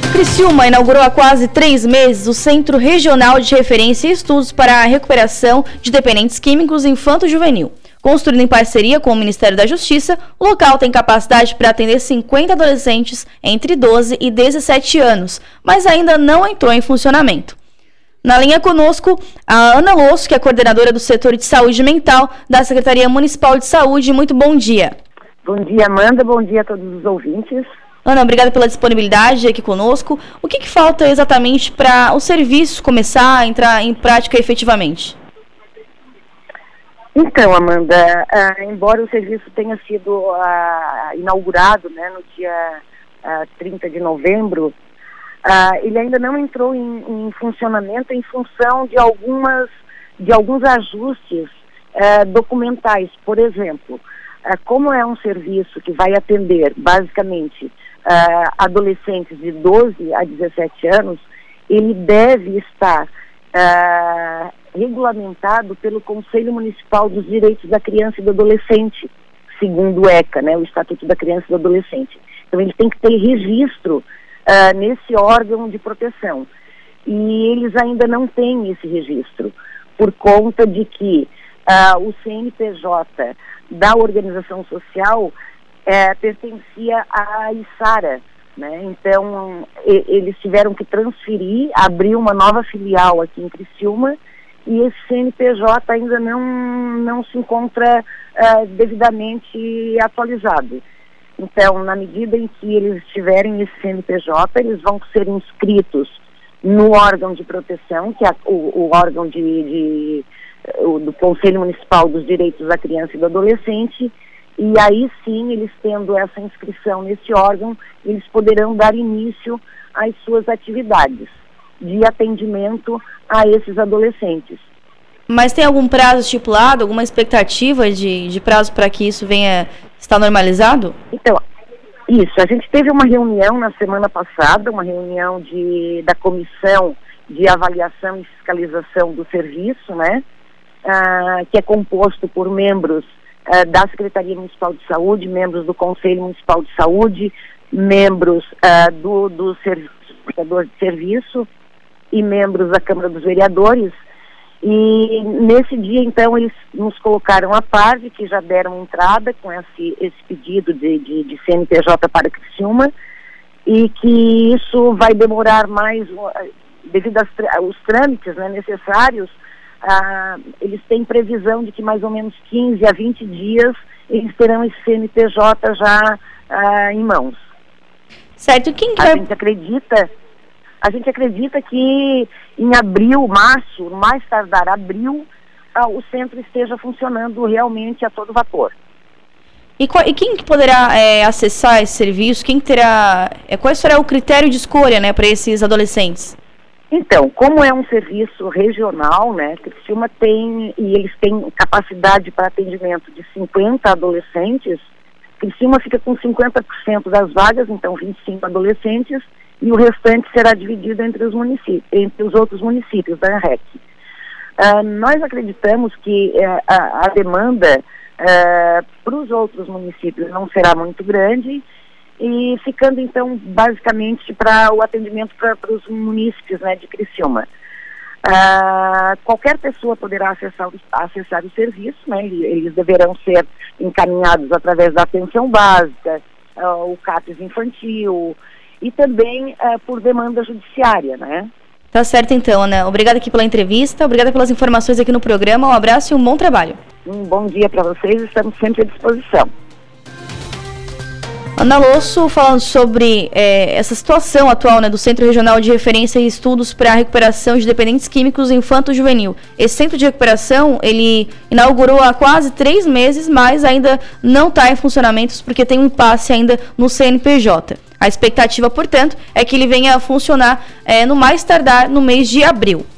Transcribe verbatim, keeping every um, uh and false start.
Criciúma inaugurou há quase três meses o Centro Regional de Referência e Estudos para a Recuperação de Dependentes Químicos Infanto-Juvenil. Construído em parceria com o Ministério da Justiça, o local tem capacidade para atender cinquenta adolescentes entre doze e dezessete anos, mas ainda não entrou em funcionamento. Na linha conosco, a Ana Losso, que é coordenadora do setor de saúde mental da Secretaria Municipal de Saúde. Muito bom dia. Bom dia, Amanda. Bom dia a todos os ouvintes. Ana, obrigada pela disponibilidade aqui conosco. O que, que falta exatamente para o serviço começar a entrar em prática efetivamente? Então, Amanda, uh, embora o serviço tenha sido uh, inaugurado, né, no dia uh, trinta de novembro, uh, ele ainda não entrou em, em funcionamento em função de, algumas, de alguns ajustes uh, documentais. Por exemplo, uh, como é um serviço que vai atender basicamente Uh, adolescentes de doze a dezessete anos, ele deve estar uh, regulamentado pelo Conselho Municipal dos Direitos da Criança e do Adolescente, segundo o ECA, né, o Estatuto da Criança e do Adolescente. Então ele tem que ter registro uh, nesse órgão de proteção. E eles ainda não têm esse registro, por conta de que uh, o C N P J da organização social É, pertencia à Içara, né? Então e, eles tiveram que transferir, abrir uma nova filial aqui em Criciúma, e esse C N P J ainda não, não se encontra uh, devidamente atualizado. Então, na medida em que eles tiverem esse C N P J, eles vão ser inscritos no órgão de proteção, que é o, o órgão de, de, o, do Conselho Municipal dos Direitos da Criança e do Adolescente. E aí sim, eles tendo essa inscrição nesse órgão, eles poderão dar início às suas atividades de atendimento a esses adolescentes. Mas tem algum prazo estipulado, alguma expectativa de, de prazo para que isso venha estar normalizado? Então, isso, a gente teve uma reunião na semana passada, uma reunião de, da Comissão de Avaliação e Fiscalização do Serviço, né, ah, que é composto por membros Uh, da Secretaria Municipal de Saúde, membros do Conselho Municipal de Saúde, membros uh, do, do serviço, de serviço e membros da Câmara dos Vereadores. E nesse dia, então, eles nos colocaram à par de que já deram entrada com esse, esse pedido de, de, de C N P J para Criciúma, e que isso vai demorar mais, devido aos trâmites, né, necessários. Ah, eles têm previsão de que mais ou menos quinze a vinte dias eles terão esse C N P J já ah, em mãos. Certo, quem a vai... gente acredita, a gente acredita que em abril, março, mais tardar abril, ah, o centro esteja funcionando realmente a todo vapor. E, qual, e quem que poderá é, acessar esse serviço? Quem terá, é, qual será o critério de escolha, né, para esses adolescentes? Então, como é um serviço regional, né, Criciúma tem, e eles têm capacidade para atendimento de cinquenta adolescentes, Criciúma fica com cinquenta por cento das vagas, então vinte e cinco adolescentes, e o restante será dividido entre os municípios, entre os outros municípios da ANREC. Uh, nós acreditamos que uh, a, a demanda uh, para os outros municípios não será muito grande, e ficando então basicamente para o atendimento para os munícipes, né, de Criciúma. Ah, qualquer pessoa poderá acessar, acessar o serviço, né, eles deverão ser encaminhados através da atenção básica, ah, o CAPES infantil e também ah, por demanda judiciária, né? Tá certo então, Ana. Obrigada aqui pela entrevista, obrigada pelas informações aqui no programa, um abraço e um bom trabalho. Um bom dia para vocês, estamos sempre à disposição. Ana Losso falando sobre é, essa situação atual, né, do Centro Regional de Referência e Estudos para a Recuperação de Dependentes Químicos Infanto-Juvenil. Esse centro de recuperação, ele inaugurou há quase três meses, mas ainda não está em funcionamento porque tem um impasse ainda no C N P J. A expectativa, portanto, é que ele venha a funcionar é, no mais tardar no mês de abril.